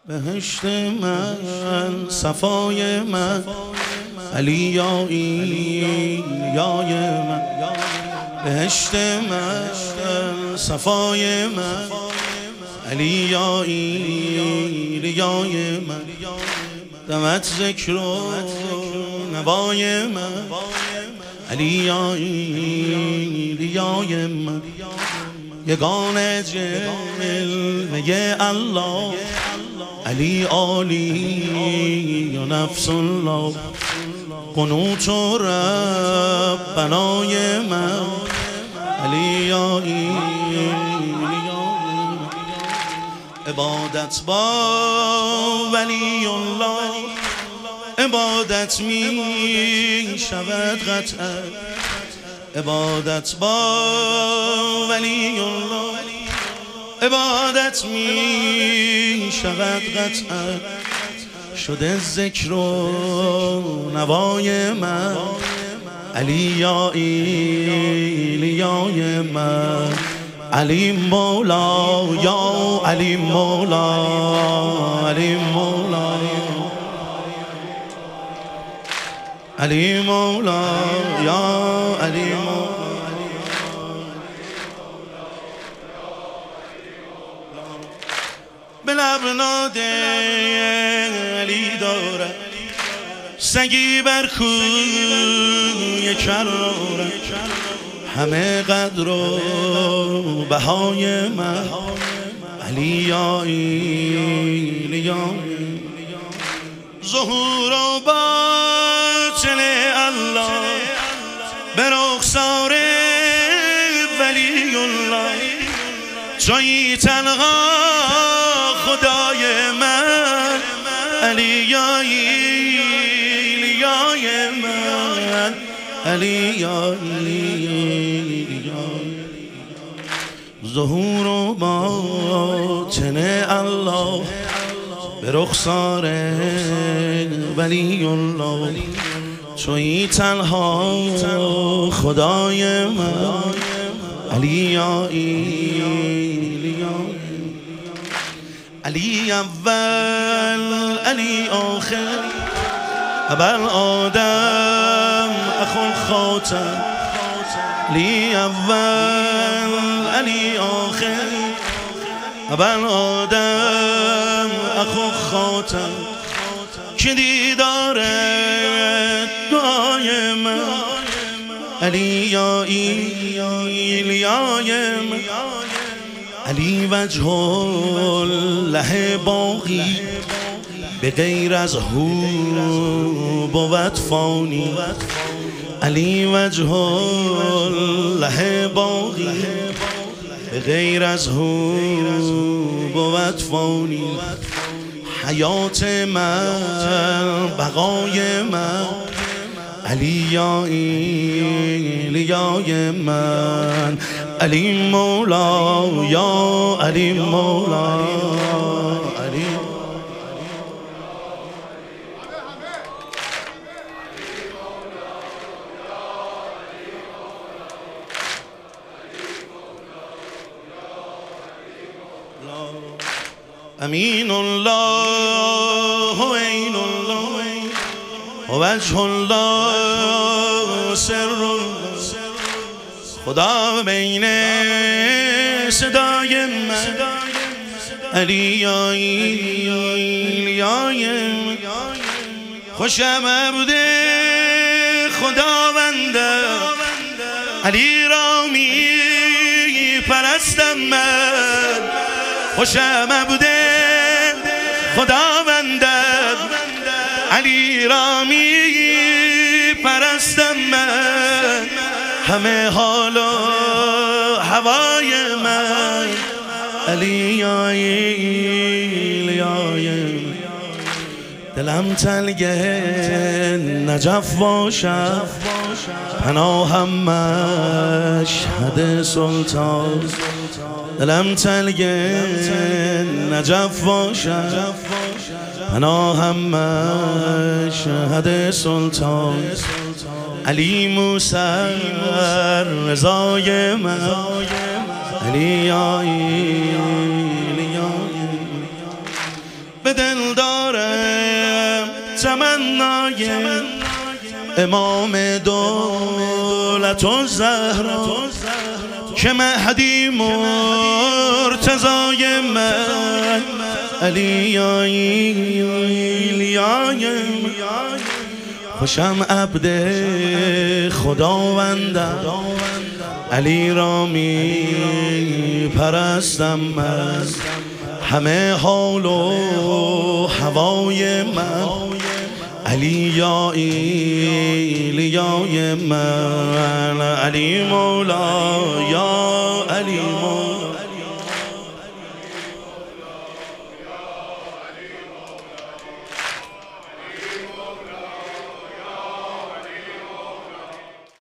بهشت من صفای من علی یایی یای من بهشت من صفای من علی یایی یای من دمت ذکر و نوای من علی یایی یای من یگانه جلوه الله علی عالی و نفس الله قنوت و ربنای من علی یایی عبادت با ولی الله عبادت می شود قطعا عبادت با ولی الله عبادت می شود قطعا شده ذکر و نوای من علی یایی یای من علی مولا یا علی مولا علی مولا علی مولا یا علی مولا به لبناد علی دارد سگی بر کوی کراره همه قدر و بهای من علی یایی ظهور و باطن الله به رخسار ولی الله تویی تنها خدای من علی یایی یای من علی یایی ظهور و باطن الله به رخسار ولی الله تویی تنها خدای من علی یایی علی اول علی آخر ابر آدم اخو خاتم علی اول علی آخر ابر آدم اخو خاتم که دیدار دعای من علی یایی یای من علی وجه الله باقی به غیر از هو بود فانی علی وجه الله باقی به غیر از هو بود فانی حیات من بقای من علی یایی یای من علی مولا یا علی مولا علی امین الله و عین الله و وجه الله سر الله خدا بین صدای من علی یایی یای من خوشم عبد خداونده علی را می پرستم من خوشم عبد خداونده علی را می پرستم من همه حال و هوای من علی یایی یای من دلم تلگه نجف باشد پناهم مشهد سلطان دلم تلگه نجف باشد پناهم مشهد سلطان علی موسی رضای من علی به دل دارم تمنای امام دولت و زهرا که مهدی مرتضای من علیای خوشم عبد خداوندم علی را می پرستم من همه حال و هوای من علیای من علی مولا یا علی مولا